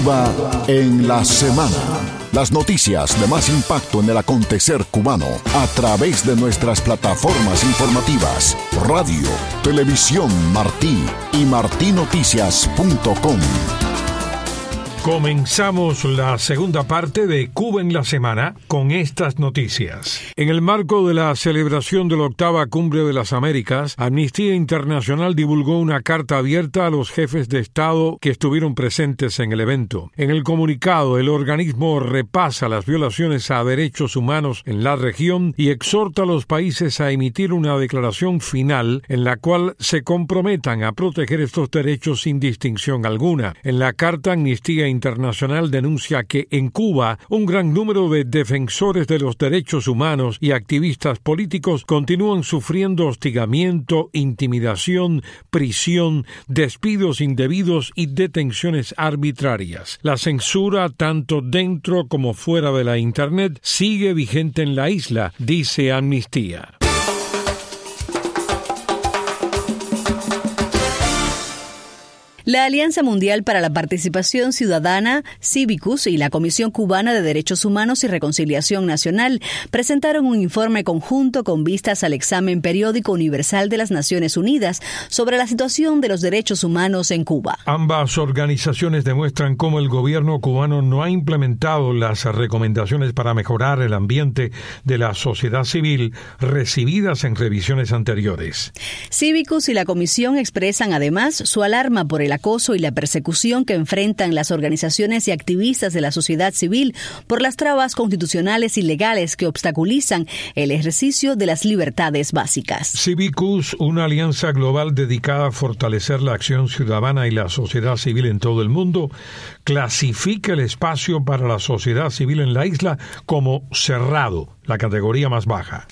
Cuba en la semana. Las noticias de más impacto en el acontecer cubano a través de nuestras plataformas informativas, radio, televisión Martí y martinoticias.com. Comenzamos la segunda parte de Cuba en la semana con estas noticias. En el marco de la celebración de la 8ª Cumbre de las Américas, Amnistía Internacional divulgó una carta abierta a los jefes de Estado que estuvieron presentes en el evento. En el comunicado, el organismo repasa las violaciones a derechos humanos en la región y exhorta a los países a emitir una declaración final en la cual se comprometan a proteger estos derechos sin distinción alguna. En la carta, Amnistía Internacional denuncia que en Cuba un gran número de defensores de los derechos humanos y activistas políticos continúan sufriendo hostigamiento, intimidación, prisión, despidos indebidos y detenciones arbitrarias. La censura, tanto dentro como fuera de la Internet, sigue vigente en la isla, dice Amnistía. La Alianza Mundial para la Participación Ciudadana, Cívicus, y la Comisión Cubana de Derechos Humanos y Reconciliación Nacional presentaron un informe conjunto con vistas al examen periódico universal de las Naciones Unidas sobre la situación de los derechos humanos en Cuba. Ambas organizaciones demuestran cómo el gobierno cubano no ha implementado las recomendaciones para mejorar el ambiente de la sociedad civil recibidas en revisiones anteriores. Cívicus y la Comisión expresan además su alarma por el acoso y la persecución que enfrentan las organizaciones y activistas de la sociedad civil por las trabas constitucionales y legales que obstaculizan el ejercicio de las libertades básicas. Cívicus, una alianza global dedicada a fortalecer la acción ciudadana y la sociedad civil en todo el mundo, clasifica el espacio para la sociedad civil en la isla como cerrado, la categoría más baja.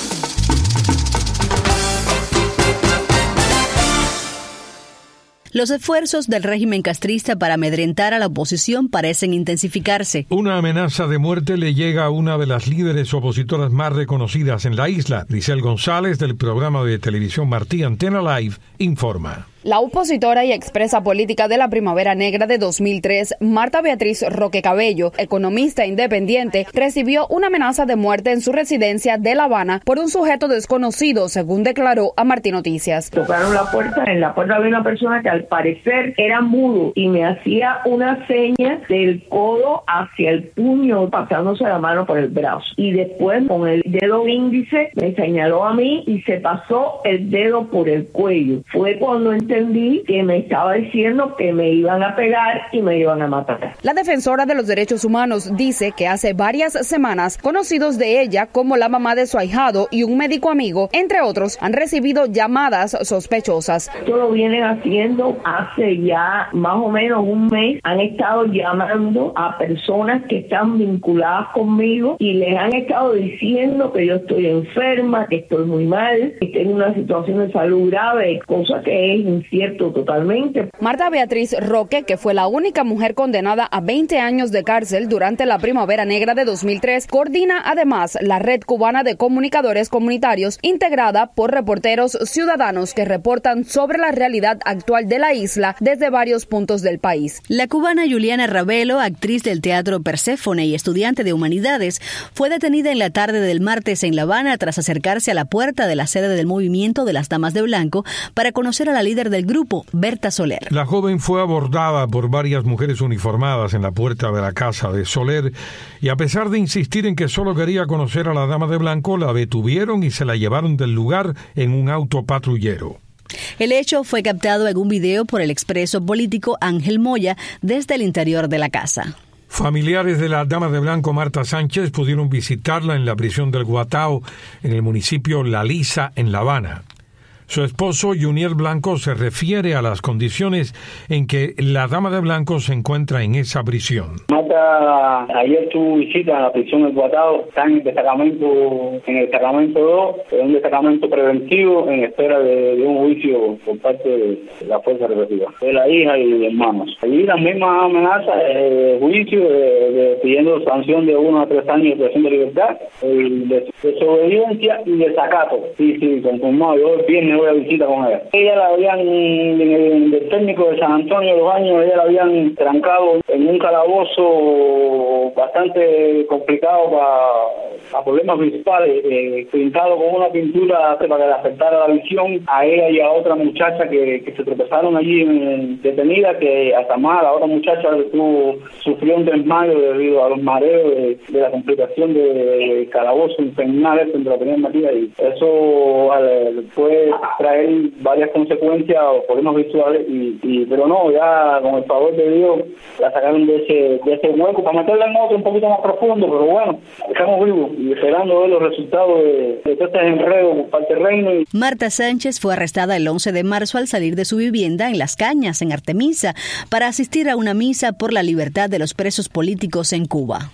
Los esfuerzos del régimen castrista para amedrentar a la oposición parecen intensificarse. Una amenaza de muerte le llega a una de las líderes opositoras más reconocidas en la isla. Grisel González, del programa de televisión Martí Antena Live, informa. La opositora y expresa política de la Primavera Negra de 2003, Marta Beatriz Roque Cabello, economista independiente, recibió una amenaza de muerte en su residencia de La Habana por un sujeto desconocido, según declaró a Martí Noticias. Tocaron la puerta, en la puerta había una persona que al parecer era mudo y me hacía una seña del codo hacia el puño, pasándose la mano por el brazo. Y después con el dedo índice me señaló a mí y se pasó el dedo por el cuello. Fue cuando entendí que me estaba diciendo que me iban a pegar y me iban a matar. La defensora de los derechos humanos dice que hace varias semanas conocidos de ella, como la mamá de su ahijado y un médico amigo, entre otros, han recibido llamadas sospechosas. Esto lo vienen haciendo hace ya más o menos un mes. Han estado llamando a personas que están vinculadas conmigo y les han estado diciendo que yo estoy enferma, que estoy muy mal, que estoy en una situación de salud grave, cosa que es incierto totalmente. Marta Beatriz Roque, que fue la única mujer condenada a 20 años de cárcel durante la Primavera Negra de 2003, coordina además la Red Cubana de Comunicadores Comunitarios, integrada por reporteros ciudadanos que reportan sobre la realidad actual de la isla desde varios puntos del país. La cubana Juliana Ravelo, actriz del teatro Perséfone y estudiante de humanidades, fue detenida en la tarde del martes en La Habana tras acercarse a la puerta de la sede del movimiento de las Damas de Blanco para conocer a la líder del grupo, Berta Soler. La joven fue abordada por varias mujeres uniformadas en la puerta de la casa de Soler y a pesar de insistir en que solo quería conocer a la dama de blanco, la detuvieron y se la llevaron del lugar en un auto patrullero. El hecho fue captado en un video por el expreso político Ángel Moya desde el interior de la casa. Familiares de la dama de blanco Marta Sánchez pudieron visitarla en la prisión del Guatao, en el municipio La Lisa, en La Habana. Su esposo, Junier Blanco, se refiere a las condiciones en que la dama de blanco se encuentra en esa prisión. Marta, ayer tuvo visita a la prisión del Guatao, está en el destacamento 2, en un destacamento preventivo en espera de un juicio por parte de la fuerza represiva, de la hija y hermanos. Allí las mismas amenazas de juicio, pidiendo sanción de 1 a 3 años de prisión de libertad, de desobediencia y desacato. Sí, conformado. Yo el viernes voy a visita con ella. Ella la habían, en el técnico de San Antonio de los Baños, ella la habían trancado en un calabozo bastante complicado para problemas visuales, pintado con una pintura para que le afectara la visión a ella y a otra muchacha que se tropezaron allí detenida, que hasta más la otra muchacha sufrió un desmayo debido a los mareos de la complicación de calabozo infernal donde la tenían metida, y eso puede traer varias consecuencias o problemas visuales, pero no, ya con el favor de Dios la sacaron de ese hueco para meterla en otro un poquito más profundo, pero bueno, estamos vivos y esperando ver los resultados de estos enredos por parte del reino. Marta Sánchez fue arrestada el 11 de marzo al salir de su vivienda en Las Cañas, en Artemisa, para asistir a una misa por la libertad de los presos políticos en Cuba.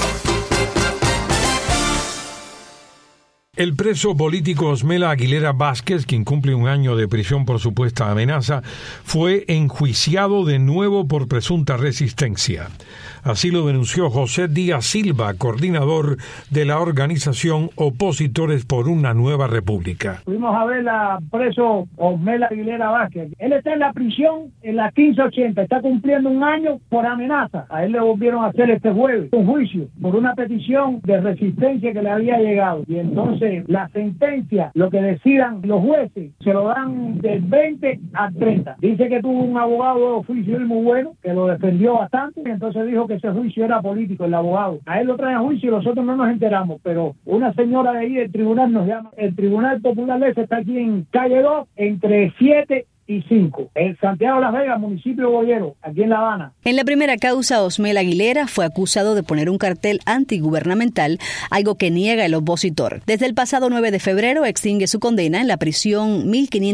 El preso político Osmela Aguilera Vázquez, quien cumple 1 año de prisión por supuesta amenaza, fue enjuiciado de nuevo por presunta resistencia. Así lo denunció José Díaz Silva, coordinador de la organización Opositores por una Nueva República. Fuimos a ver al preso Osmela Aguilera Vázquez. Él está en la prisión en la 1580, está cumpliendo 1 año por amenaza. A él le volvieron a hacer este jueves un juicio por una petición de resistencia que le había llegado. Y entonces la sentencia, lo que decidan los jueces, se lo dan del 20 al 30. Dice que tuvo un abogado de oficio muy bueno, que lo defendió bastante, y entonces dijo que ese juicio era político, el abogado. A él lo traen a juicio y nosotros no nos enteramos, pero una señora de ahí del tribunal nos llama. El Tribunal Popular está aquí en calle 2, entre 7 y 5, en Santiago de Las Vegas, municipio de Boyero, aquí en La Habana. En la primera causa, Osmela Aguilera fue acusado de poner un cartel antigubernamental, algo que niega el opositor. Desde el pasado 9 de febrero extingue su condena en la prisión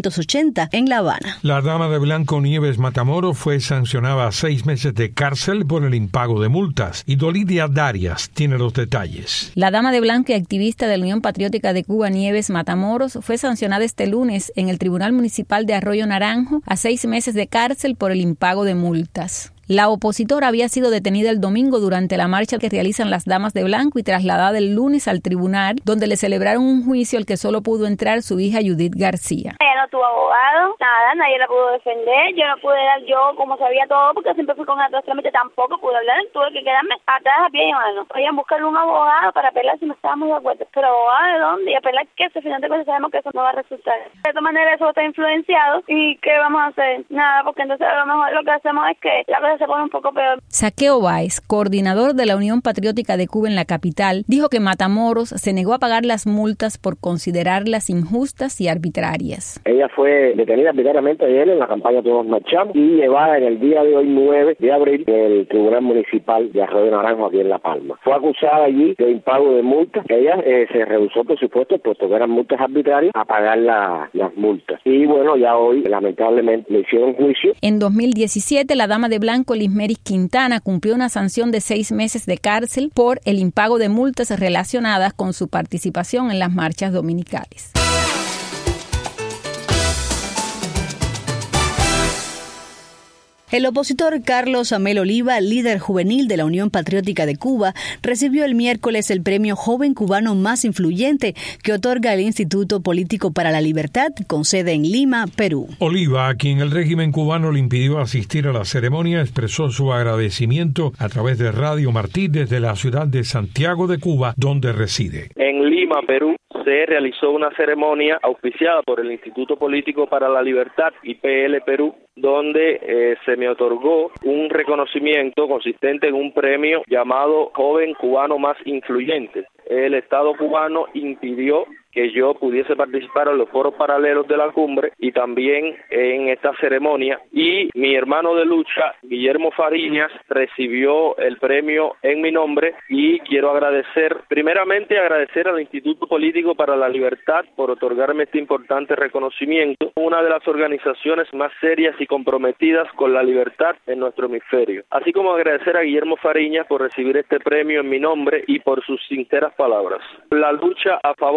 1580 en La Habana. La dama de blanco Nieves Matamoros fue sancionada a 6 meses de cárcel por el impago de multas, y Dolidia Darias tiene los detalles. La dama de blanco y activista de la Unión Patriótica de Cuba, Nieves Matamoros, fue sancionada este lunes en el Tribunal Municipal de Arroyo Naranjo a 6 meses de cárcel por el impago de multas. La opositora había sido detenida el domingo durante la marcha que realizan las damas de blanco y trasladada el lunes al tribunal, donde le celebraron un juicio al que solo pudo entrar su hija Judith García. Ella no tuvo abogado, nada, nadie la pudo defender, yo no pude dar yo como sabía todo, porque siempre fui con otros trámites, tampoco pude hablar, tuve que quedarme atrás a pie y mano. Podían buscar un abogado para apelar si no estábamos de acuerdo, pero abogado de dónde, y apelar que al final de cuentas sabemos que eso no va a resultar. De todas maneras eso está influenciado, y ¿qué vamos a hacer? Nada, porque entonces a lo mejor lo que hacemos es que la cosa se pone un poco peor. Saqueo Báez, coordinador de la Unión Patriótica de Cuba en la capital, dijo que Matamoros se negó a pagar las multas por considerarlas injustas y arbitrarias. Ella fue detenida arbitrariamente ayer en la campaña Todos Marchamos y llevada en el día de hoy, 9 de abril, en el Tribunal Municipal de Arroyo Naranjo aquí en La Palma. Fue acusada allí de impago de multas. Ella se rehusó, por supuesto, puesto que eran multas arbitrarias, a pagar las multas. Y bueno, ya hoy, lamentablemente, le hicieron juicio. En 2017, la dama de blanco Lismeris Quintana cumplió una sanción de 6 meses de cárcel por el impago de multas relacionadas con su participación en las marchas dominicales. El opositor Carlos Amel Oliva, líder juvenil de la Unión Patriótica de Cuba, recibió el miércoles el premio Joven Cubano Más Influyente que otorga el Instituto Político para la Libertad, con sede en Lima, Perú. Oliva, a quien el régimen cubano le impidió asistir a la ceremonia, expresó su agradecimiento a través de Radio Martí desde la ciudad de Santiago de Cuba, donde reside. En Lima, Perú, se realizó una ceremonia auspiciada por el Instituto Político para la Libertad, IPL Perú, donde se me otorgó un reconocimiento consistente en un premio llamado Joven Cubano Más Influyente. El Estado cubano impidió que yo pudiese participar en los foros paralelos de la cumbre y también en esta ceremonia, y mi hermano de lucha, Guillermo Fariñas, recibió el premio en mi nombre, y quiero agradecer al Instituto Político para la Libertad por otorgarme este importante reconocimiento, una de las organizaciones más serias y comprometidas con la libertad en nuestro hemisferio, así como agradecer a Guillermo Fariñas por recibir este premio en mi nombre y por sus sinceras palabras. La lucha a favor de la democracia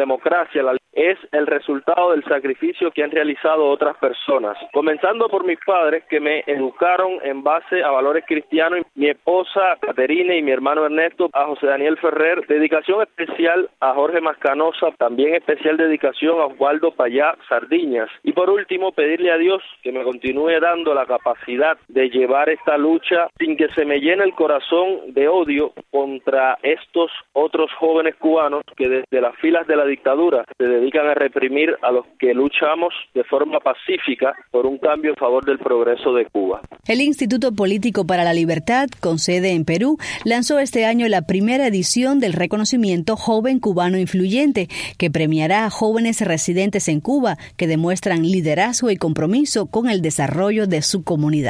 democracia, es el resultado del sacrificio que han realizado otras personas, comenzando por mis padres que me educaron en base a valores cristianos, mi esposa Caterina y mi hermano Ernesto, a José Daniel Ferrer, dedicación especial a Jorge Mascanosa, también especial dedicación a Osvaldo Payá Sardiñas, y por último pedirle a Dios que me continúe dando la capacidad de llevar esta lucha sin que se me llene el corazón de odio contra estos otros jóvenes cubanos que desde las filas de la dictadura se dedican a reprimir a los que luchamos de forma pacífica por un cambio en favor del progreso de Cuba. El Instituto Político para la Libertad, con sede en Perú, lanzó este año la primera edición del reconocimiento Joven Cubano Influyente, que premiará a jóvenes residentes en Cuba que demuestran liderazgo y compromiso con el desarrollo de su comunidad.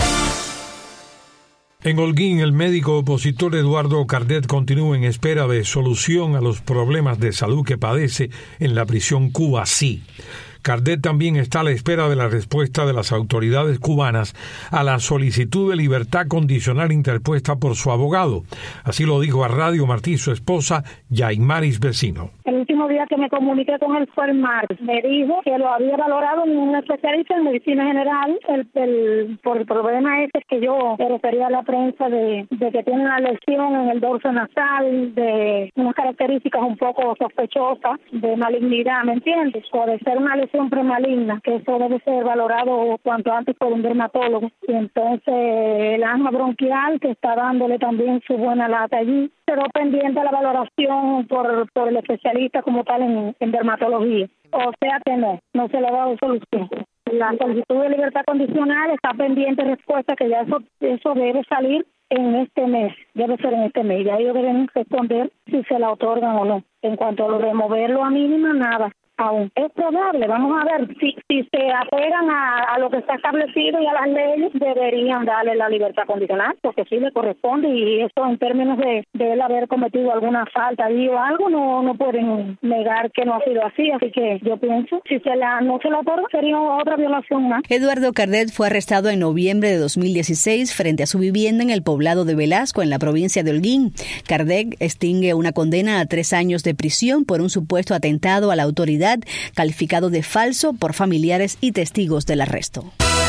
En Holguín, el médico opositor Eduardo Cardet continúa en espera de solución a los problemas de salud que padece en la prisión Cuba Sí. Cardet también está a la espera de la respuesta de las autoridades cubanas a la solicitud de libertad condicional interpuesta por su abogado. Así lo dijo a Radio Martí su esposa, Yaimaris Vecino. El último día que me comuniqué con él fue el martes. Me dijo que lo había valorado en un especialista en medicina general. Por el problema ese que yo me refería a la prensa de que tiene una lesión en el dorso nasal, de unas características un poco sospechosas de malignidad, ¿me entiendes? Puede ser una lesión premaligna, que eso debe ser valorado cuanto antes por un dermatólogo. Y entonces el asma bronquial, que está dándole también su buena lata allí, quedó pendiente a la valoración por el especialista como tal en dermatología. O sea que no se le ha dado solución. La solicitud de libertad condicional está pendiente de respuesta, que ya eso debe salir en este mes, debe ser en este mes. Ya ellos deben responder si se la otorgan o no. En cuanto a lo de moverlo a mínima, nada. Aún es probable, vamos a ver, si se apegan a lo que está establecido y a las leyes, deberían darle la libertad condicional, porque sí le corresponde, y eso en términos de él haber cometido alguna falta allí o algo, no pueden negar que no ha sido así, así que yo pienso, si no se la otorga, sería otra violación más. Eduardo Cardet fue arrestado en noviembre de 2016 frente a su vivienda en el poblado de Velasco, en la provincia de Holguín. Cardet extingue una condena a 3 años de prisión por un supuesto atentado a la autoridad, calificado de falso por familiares y testigos del arresto.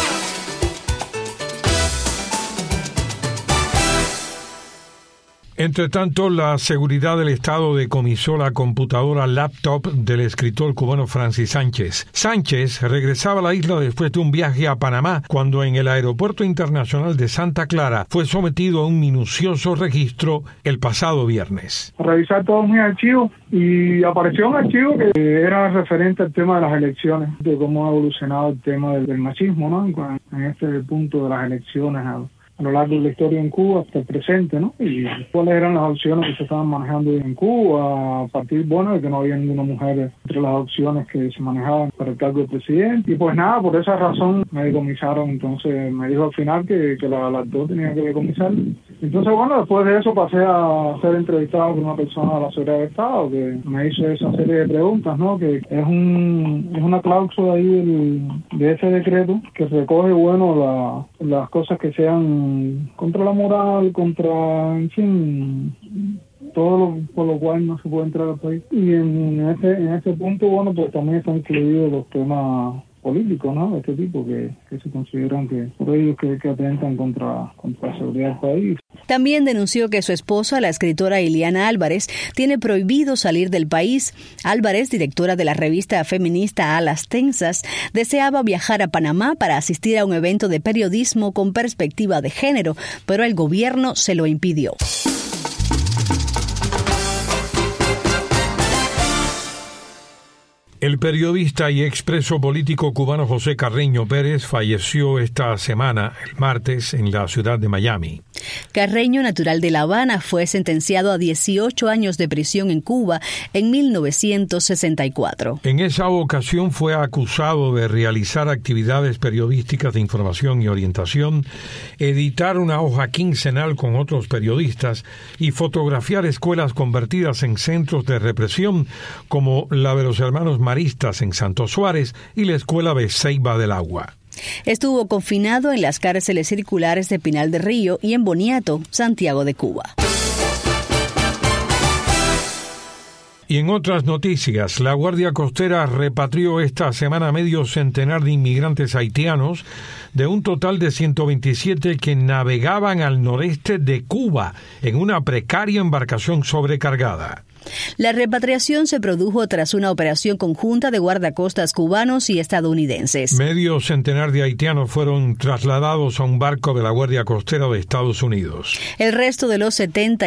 Entre tanto, la seguridad del Estado decomisó la computadora laptop del escritor cubano Francis Sánchez. Sánchez regresaba a la isla después de un viaje a Panamá, cuando en el Aeropuerto Internacional de Santa Clara fue sometido a un minucioso registro el pasado viernes. Revisar todos mis archivos y apareció un archivo que era referente al tema de las elecciones, de cómo ha evolucionado el tema del machismo, ¿no? En este punto de las elecciones a lo largo de la historia en Cuba hasta el presente, ¿no? Y cuáles eran las opciones que se estaban manejando en Cuba, a partir, de que no había ninguna mujer entre las opciones que se manejaban para el cargo de presidente. Y pues nada, por esa razón me decomisaron. Entonces me dijo al final que las dos tenían que decomisar. Entonces, después de eso pasé a ser entrevistado por una persona de la Seguridad del Estado que me hizo esa serie de preguntas, ¿no? Que es una cláusula ahí de ese decreto que recoge, las cosas que sean contra la moral, en fin, todo por lo cual no se puede entrar al país. Y en ese punto, pues también están incluidos los temas políticos, ¿no? De este tipo que se consideran que por ellos que atentan contra la seguridad del país. También denunció que su esposa, la escritora Iliana Álvarez, tiene prohibido salir del país. Álvarez, directora de la revista feminista Alas Tensas, deseaba viajar a Panamá para asistir a un evento de periodismo con perspectiva de género, pero el gobierno se lo impidió. El periodista y expreso político cubano José Carreño Pérez falleció esta semana, el martes, en la ciudad de Miami. Carreño, natural de La Habana, fue sentenciado a 18 años de prisión en Cuba en 1964. En esa ocasión fue acusado de realizar actividades periodísticas de información y orientación, editar una hoja quincenal con otros periodistas y fotografiar escuelas convertidas en centros de represión como la de los hermanos maristas en Santo Suárez y la escuela de Ceiba del Agua. Estuvo confinado en las cárceles circulares de Pinal del Río y en Boniato, Santiago de Cuba. Y en otras noticias, la Guardia Costera repatrió esta semana medio centenar de inmigrantes haitianos de un total de 127 que navegaban al noreste de Cuba en una precaria embarcación sobrecargada. La repatriación se produjo tras una operación conjunta de guardacostas cubanos y estadounidenses. Medio centenar de haitianos fueron trasladados a un barco de la Guardia Costera de Estados Unidos. El resto de los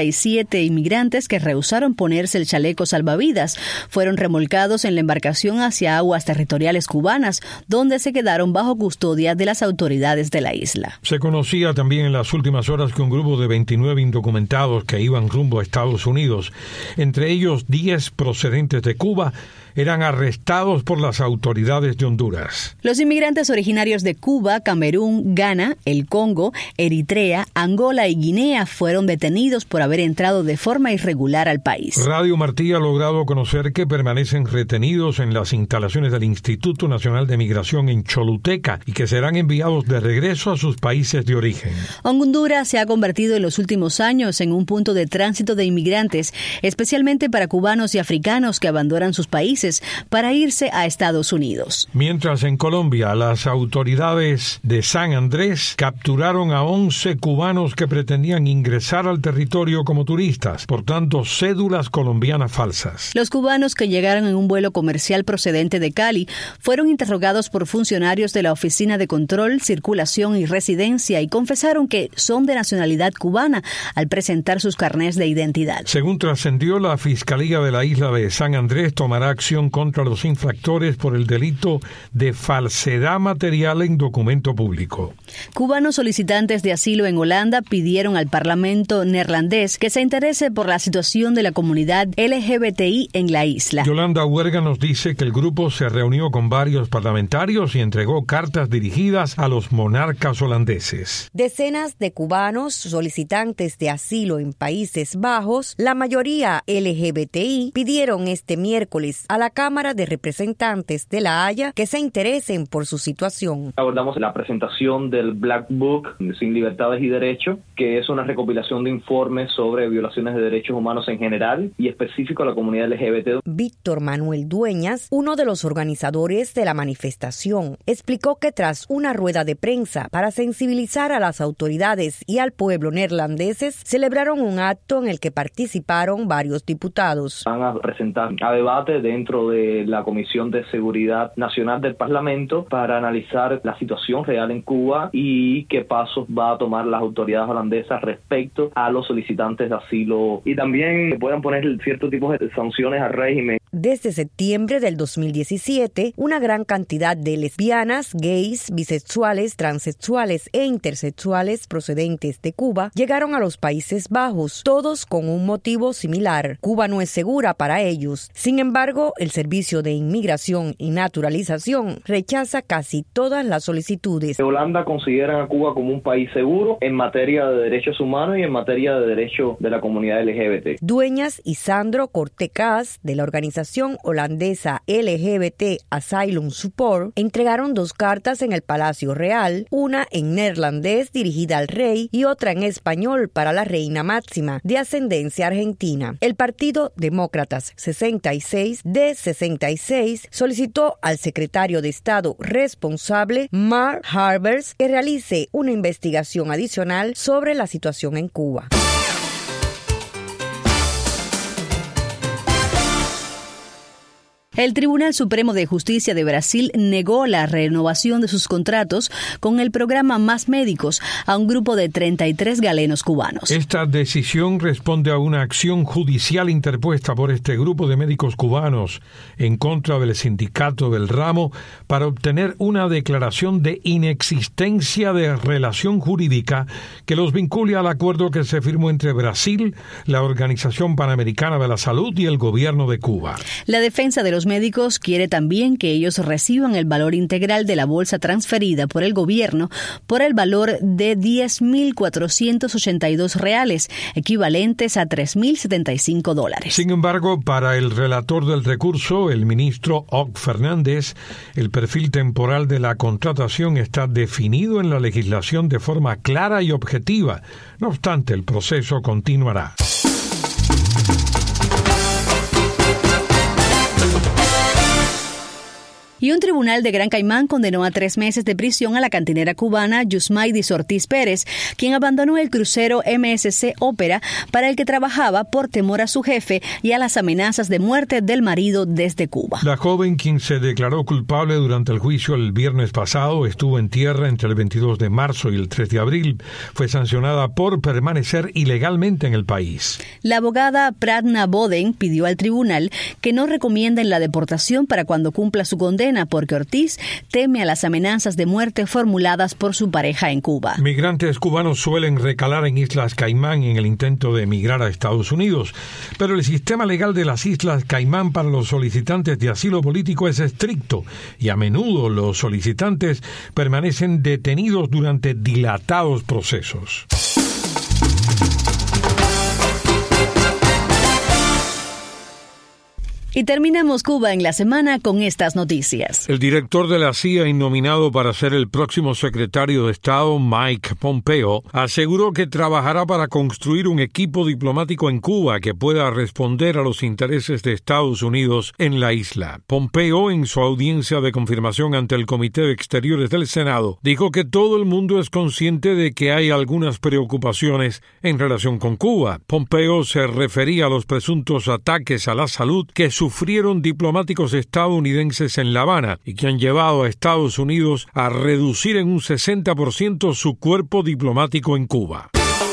77 inmigrantes que rehusaron ponerse el chaleco salvavidas fueron remolcados en la embarcación hacia aguas territoriales cubanas, donde se quedaron bajo custodia de las autoridades de la isla. Se conocía también en las últimas horas que un grupo de 29 indocumentados que iban rumbo a Estados Unidos, entre ellos 10 procedentes de Cuba, eran arrestados por las autoridades de Honduras. Los inmigrantes originarios de Cuba, Camerún, Ghana, el Congo, Eritrea, Angola y Guinea fueron detenidos por haber entrado de forma irregular al país. Radio Martí ha logrado conocer que permanecen retenidos en las instalaciones del Instituto Nacional de Migración en Choluteca y que serán enviados de regreso a sus países de origen. Honduras se ha convertido en los últimos años en un punto de tránsito de inmigrantes, especialmente para cubanos y africanos que abandonan sus países para irse a Estados Unidos. Mientras en Colombia, las autoridades de San Andrés capturaron a 11 cubanos que pretendían ingresar al territorio como turistas, portando cédulas colombianas falsas. Los cubanos que llegaron en un vuelo comercial procedente de Cali fueron interrogados por funcionarios de la Oficina de Control, Circulación y Residencia y confesaron que son de nacionalidad cubana al presentar sus carnés de identidad. Según trascendió, la Fiscalía de la isla de San Andrés tomará acción contra los infractores por el delito de falsedad material en documento público. Cubanos solicitantes de asilo en Holanda pidieron al Parlamento neerlandés que se interese por la situación de la comunidad LGBTI en la isla. Yolanda Huerga nos dice que el grupo se reunió con varios parlamentarios y entregó cartas dirigidas a los monarcas holandeses. Decenas de cubanos solicitantes de asilo en Países Bajos, la mayoría LGBTI, pidieron este miércoles a la Cámara de Representantes de La Haya que se interesen por su situación. Abordamos la presentación del Black Book Sin Libertades y Derechos, que es una recopilación de informes sobre violaciones de derechos humanos en general y específico a la comunidad LGBT. Víctor Manuel Dueñas, uno de los organizadores de la manifestación, explicó que tras una rueda de prensa para sensibilizar a las autoridades y al pueblo neerlandeses, celebraron un acto en el que participaron varios diputados. Van a presentar a debate dentro de la Comisión de Seguridad Nacional del Parlamento para analizar la situación real en Cuba y qué pasos va a tomar las autoridades holandesas respecto a los solicitantes de asilo y también puedan poner ciertos tipos de sanciones al régimen. Desde septiembre del 2017, una gran cantidad de lesbianas, gays, bisexuales, transexuales e intersexuales procedentes de Cuba llegaron a los Países Bajos, todos con un motivo similar. Cuba no es segura para ellos. Sin embargo, el Servicio de Inmigración y Naturalización rechaza casi todas las solicitudes. Holanda considera a Cuba como un país seguro en materia de derechos humanos y en materia de derechos de la comunidad LGBT. Dueñas y Sandro Cortecas, de la organización holandesa LGBT Asylum Support, entregaron 2 cartas en el Palacio Real, una en neerlandés dirigida al rey y otra en español para la reina máxima, de ascendencia argentina. El Partido Demócratas 66 de 66 solicitó al secretario de Estado responsable, Mark Harbers, que realice una investigación adicional sobre la situación en Cuba. El Tribunal Supremo de Justicia de Brasil negó la renovación de sus contratos con el programa Más Médicos a un grupo de 33 galenos cubanos. Esta decisión responde a una acción judicial interpuesta por este grupo de médicos cubanos en contra del sindicato del ramo para obtener una declaración de inexistencia de relación jurídica que los vincule al acuerdo que se firmó entre Brasil, la Organización Panamericana de la Salud y el gobierno de Cuba. La defensa de los médicos quiere también que ellos reciban el valor integral de la bolsa transferida por el gobierno por el valor de 10.482 reales, equivalentes a $3.075. Sin embargo, para el relator del recurso, el ministro Og Fernández, el perfil temporal de la contratación está definido en la legislación de forma clara y objetiva. No obstante, el proceso continuará. Y un tribunal de Gran Caimán condenó a 3 meses de prisión a la cantinera cubana Yusmaidis Ortiz Pérez, quien abandonó el crucero MSC Ópera para el que trabajaba por temor a su jefe y a las amenazas de muerte del marido desde Cuba. La joven, quien se declaró culpable durante el juicio el viernes pasado, estuvo en tierra entre el 22 de marzo y el 3 de abril. Fue sancionada por permanecer ilegalmente en el país. La abogada Pratna Boden pidió al tribunal que no recomienden la deportación para cuando cumpla su condena, porque Ortiz teme a las amenazas de muerte formuladas por su pareja en Cuba. Migrantes cubanos suelen recalar en Islas Caimán en el intento de emigrar a Estados Unidos, pero el sistema legal de las Islas Caimán para los solicitantes de asilo político es estricto y a menudo los solicitantes permanecen detenidos durante dilatados procesos. Y terminamos Cuba en la semana con estas noticias. El director de la CIA, nominado para ser el próximo secretario de Estado, Mike Pompeo, aseguró que trabajará para construir un equipo diplomático en Cuba que pueda responder a los intereses de Estados Unidos en la isla. Pompeo, en su audiencia de confirmación ante el Comité de Exteriores del Senado, dijo que todo el mundo es consciente de que hay algunas preocupaciones en relación con Cuba. Pompeo se refería a los presuntos ataques a la salud que sufrieron diplomáticos estadounidenses en La Habana y que han llevado a Estados Unidos a reducir en un 60% su cuerpo diplomático en Cuba.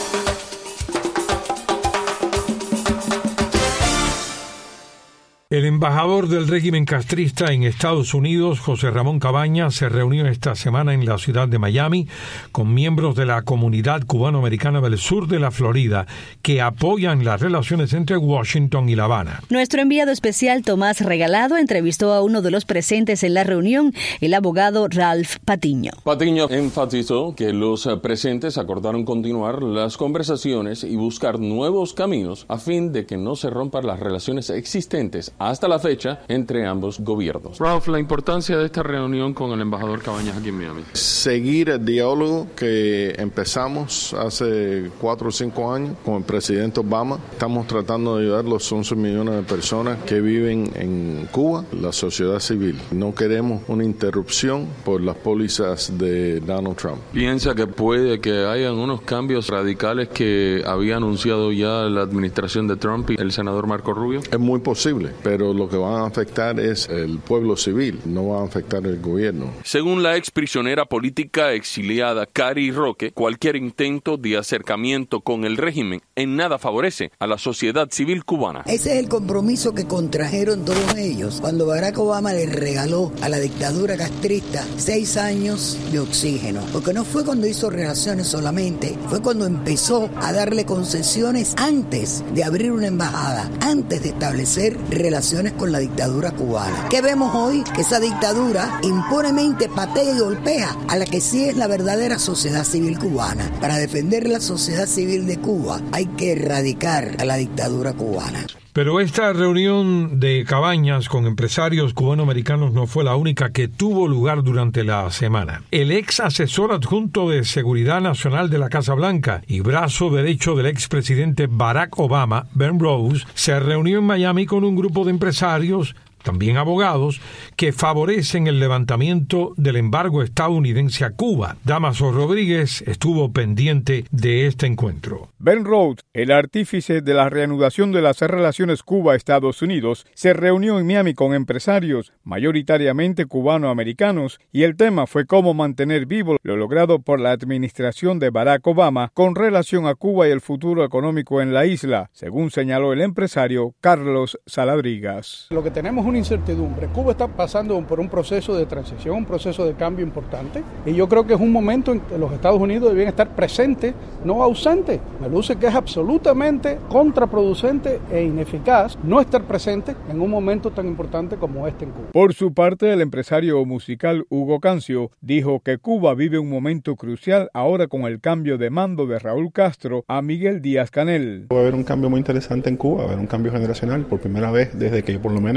El embajador del régimen castrista en Estados Unidos, José Ramón Cabañas, se reunió esta semana en la ciudad de Miami con miembros de la comunidad cubanoamericana del sur de la Florida que apoyan las relaciones entre Washington y La Habana. Nuestro enviado especial Tomás Regalado entrevistó a uno de los presentes en la reunión, el abogado Ralph Patiño. Patiño enfatizó que los presentes acordaron continuar las conversaciones y buscar nuevos caminos a fin de que no se rompan las relaciones existentes hasta la fecha entre ambos gobiernos. Ralph, la importancia de esta reunión con el embajador Cabañas aquí en Miami. Seguir el diálogo que empezamos hace 4 o 5 años con el presidente Obama. Estamos tratando de ayudar a los 11 millones de personas que viven en Cuba, la sociedad civil. No queremos una interrupción por las pólizas de Donald Trump. ¿Piensa que puede que hayan unos cambios radicales que había anunciado ya la administración de Trump y el senador Marco Rubio? Es muy posible, pero lo que van a afectar es el pueblo civil, no va a afectar el gobierno. Según la ex prisionera política exiliada Cari Roque, cualquier intento de acercamiento con el régimen en nada favorece a la sociedad civil cubana. Ese es el compromiso que contrajeron todos ellos cuando Barack Obama le regaló a la dictadura castrista 6 años de oxígeno, porque no fue cuando hizo relaciones solamente, fue cuando empezó a darle concesiones antes de abrir una embajada, antes de establecer relaciones con la dictadura cubana. ¿Qué vemos hoy? Que esa dictadura impunemente patea y golpea a la que sí es la verdadera sociedad civil cubana. Para defender la sociedad civil de Cuba hay que erradicar a la dictadura cubana. Pero esta reunión de Cabañas con empresarios cubanoamericanos no fue la única que tuvo lugar durante la semana. El ex asesor adjunto de Seguridad Nacional de la Casa Blanca y brazo derecho del expresidente Barack Obama, Ben Rhodes, se reunió en Miami con un grupo de empresarios, también abogados, que favorecen el levantamiento del embargo estadounidense a Cuba. Damaso Rodríguez estuvo pendiente de este encuentro. Ben Rhodes, el artífice de la reanudación de las relaciones Cuba-Estados Unidos, se reunió en Miami con empresarios, mayoritariamente cubanoamericanos, y el tema fue cómo mantener vivo lo logrado por la administración de Barack Obama con relación a Cuba y el futuro económico en la isla, según señaló el empresario Carlos Saladrigas. Lo que tenemos una incertidumbre. Cuba está pasando por un proceso de transición, un proceso de cambio importante, y yo creo que es un momento en que los Estados Unidos deben estar presentes, no ausentes. Me luce que es absolutamente contraproducente e ineficaz no estar presente en un momento tan importante como este en Cuba. Por su parte, el empresario musical Hugo Cancio dijo que Cuba vive un momento crucial ahora con el cambio de mando de Raúl Castro a Miguel Díaz-Canel. Va a haber un cambio muy interesante en Cuba, va a haber un cambio generacional por primera vez desde que por lo menos yo nací.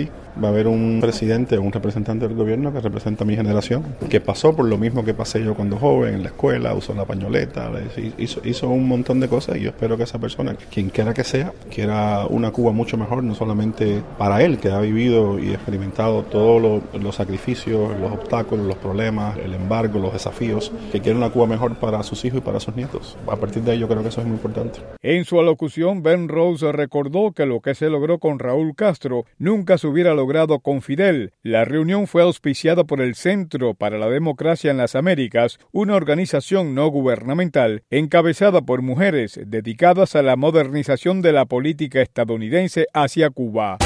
país va a haber un presidente o un representante del gobierno que representa a mi generación, que pasó por lo mismo que pasé yo cuando joven en la escuela, usó la pañoleta, hizo un montón de cosas, y yo espero que esa persona, quien quiera que sea, quiera una Cuba mucho mejor, no solamente para él, que ha vivido y experimentado todos los sacrificios, los obstáculos, los problemas, el embargo, los desafíos, que quiera una Cuba mejor para sus hijos y para sus nietos. A partir de ahí yo creo que eso es muy importante. En su alocución, Ben Rhodes recordó que lo que se logró con Raúl Castro nunca se hubiera logrado con Fidel. La reunión fue auspiciada por el Centro para la Democracia en las Américas, una organización no gubernamental encabezada por mujeres dedicadas a la modernización de la política estadounidense hacia Cuba.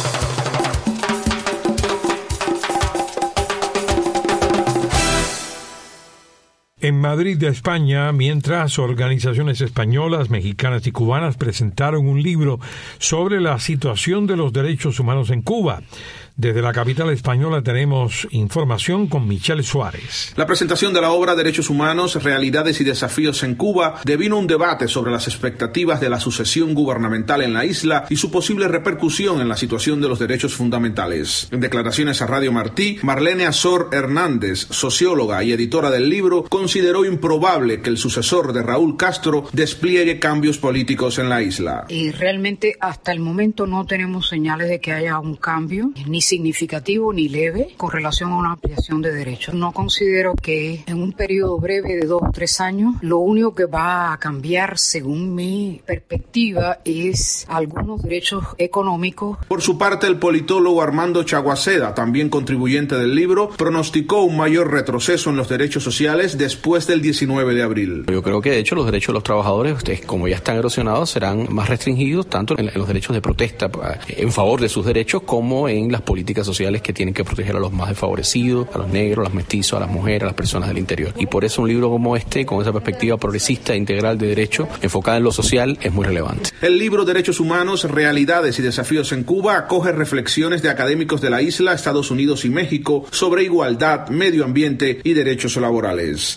En Madrid, España, mientras organizaciones españolas, mexicanas y cubanas presentaron un libro sobre la situación de los derechos humanos en Cuba. Desde la capital española tenemos información con Michelle Suárez. La presentación de la obra Derechos Humanos, Realidades y Desafíos en Cuba devino un debate sobre las expectativas de la sucesión gubernamental en la isla y su posible repercusión en la situación de los derechos fundamentales. En declaraciones a Radio Martí, Marlene Azor Hernández, socióloga y editora del libro, consideró improbable que el sucesor de Raúl Castro despliegue cambios políticos en la isla. Y realmente hasta el momento no tenemos señales de que haya un cambio, ni significativo ni leve, con relación a una ampliación de derechos. No considero que en un periodo breve de 2 o 3 años lo único que va a cambiar, según mi perspectiva, es algunos derechos económicos. Por su parte, el politólogo Armando Chaguaceda, también contribuyente del libro, pronosticó un mayor retroceso en los derechos sociales después del 19 de abril. Yo creo que de hecho los derechos de los trabajadores, como ya están erosionados, serán más restringidos tanto en los derechos de protesta en favor de sus derechos como en las políticas sociales que tienen que proteger a los más desfavorecidos, a los negros, a los mestizos, a las mujeres, a las personas del interior. Y por eso un libro como este, con esa perspectiva progresista e integral de derecho, enfocada en lo social, es muy relevante. El libro Derechos Humanos, Realidades y Desafíos en Cuba acoge reflexiones de académicos de la isla, Estados Unidos y México sobre igualdad, medio ambiente y derechos laborales.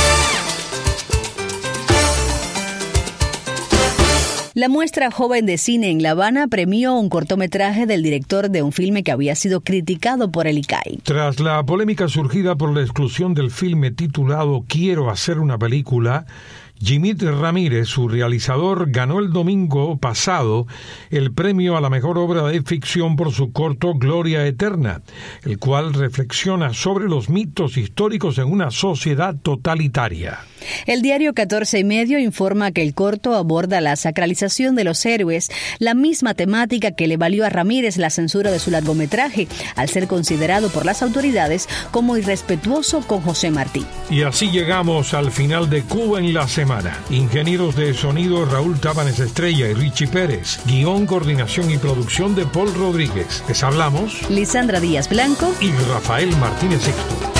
La muestra joven de cine en La Habana premió un cortometraje del director de un filme que había sido criticado por el ICAI. Tras la polémica surgida por la exclusión del filme titulado Quiero hacer una película, Jimit Ramírez, su realizador, ganó el domingo pasado el premio a la mejor obra de ficción por su corto Gloria Eterna, el cual reflexiona sobre los mitos históricos en una sociedad totalitaria. El diario 14 y Medio informa que el corto aborda la sacralización de los héroes, la misma temática que le valió a Ramírez la censura de su largometraje, al ser considerado por las autoridades como irrespetuoso con José Martí. Y así llegamos al final de Cuba en la semana. Ingenieros de sonido Raúl Tábanes Estrella y Richie Pérez. Guión, coordinación y producción de Paul Rodríguez. Les hablamos Lisandra Díaz Blanco y Rafael Martínez Sixto.